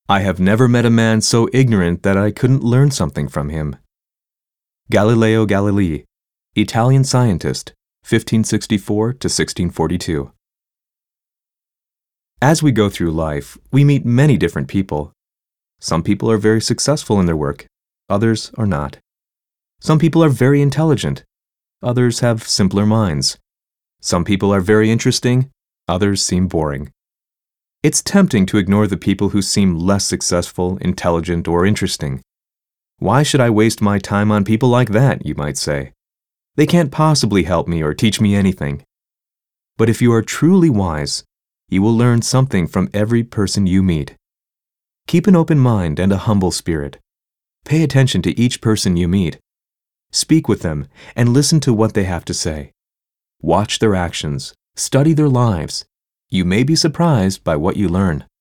I have never met a man so ignorant that I couldn't learn something from him. Galileo Galilei, Italian scientist, 1564 to 1642. As we go through life, we meet many different people. Some people are very successful in their work, others are not. Some people are very intelligent, others have simpler minds. Some people are very interesting, others seem boring. It's tempting to ignore the people who seem less successful, intelligent, or interesting. Why should I waste my time on people like that, you might say? They can't possibly help me or teach me anything. But if you are truly wise, you will learn something from every person you meet. Keep an open mind and a humble spirit. Pay attention to each person you meet. Speak with them and listen to what they have to say. Watch their actions, study their lives. You may be surprised by what you learn.